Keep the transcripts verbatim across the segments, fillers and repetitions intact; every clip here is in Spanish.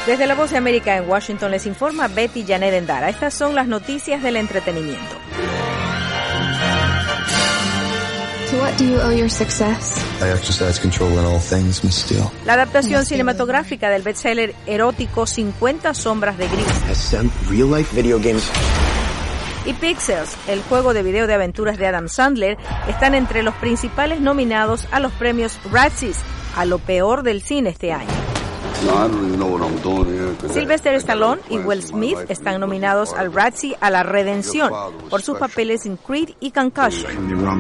Desde La Voz de América en Washington les informa Betty Janet Endara. Estas son las noticias del entretenimiento. To what do you owe your success? I exercise control in all things, Miss Steele. La adaptación cinematográfica del bestseller erótico cincuenta sombras de Grey Has some real life video games. y Pixels, el juego de video de aventuras de Adam Sandler, están entre los principales nominados a los premios Razzies, a lo peor del cine este año. Sylvester Stallone y Will Smith están nominados al Razzie a la redención por sus papeles en Creed y Concussion.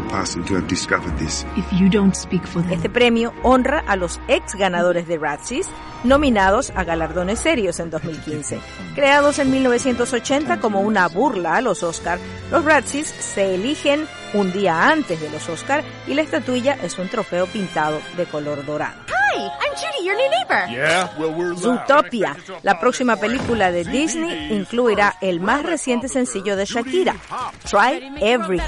Este premio honra a los ex ganadores de Razzies nominados a galardones serios en dos mil quince. Creados en mil novecientos ochenta como una burla a los Oscar, los Razzies se eligen un día antes de los Oscar y la estatuilla es un trofeo pintado de color dorado. Hi, I'm Judy, your new neighbor. Yeah, well, we're Zootopia, la próxima película de Disney, incluirá el más reciente sencillo de Shakira, Try Everything.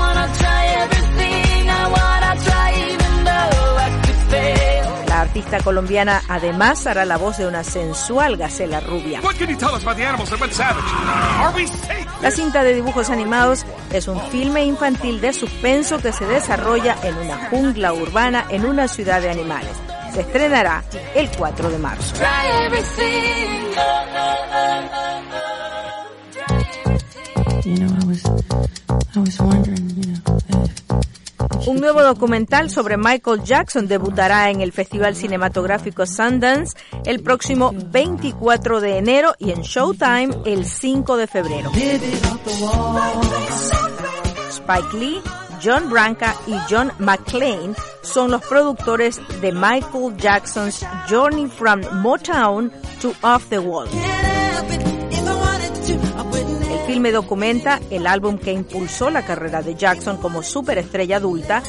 La artista colombiana además hará la voz de una sensual gacela rubia. La cinta de dibujos animados es un filme infantil de suspenso que se desarrolla en una jungla urbana en una ciudad de animales. Se estrenará el cuatro de marzo. Un nuevo documental sobre Michael Jackson debutará en el Festival Cinematográfico Sundance el próximo veinticuatro de enero y en Showtime el cinco de febrero. Spike Lee, John Branca y John McClane son los productores de Michael Jackson's Journey from Motown to Off the Wall. El filme documenta el álbum que impulsó la carrera de Jackson como superestrella adulta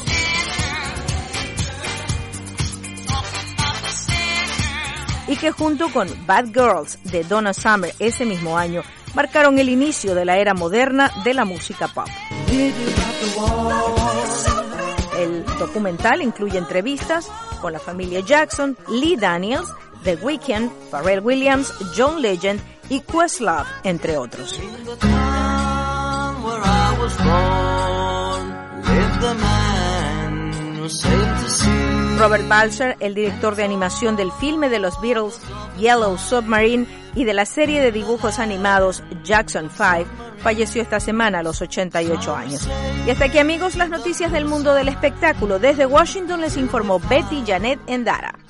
y que junto con Bad Girls de Donna Summer ese mismo año marcaron el inicio de la era moderna de la música pop. El documental incluye entrevistas con la familia Jackson, Lee Daniels, The Weeknd, Pharrell Williams, John Legend y Questlove, entre otros. Robert Balser, el director de animación del filme de los Beatles Yellow Submarine y de la serie de dibujos animados Jackson five, falleció esta semana a los ochenta y ocho años. Y hasta aquí, amigos, las noticias del mundo del espectáculo. Desde Washington les informó Betty Janet Endara.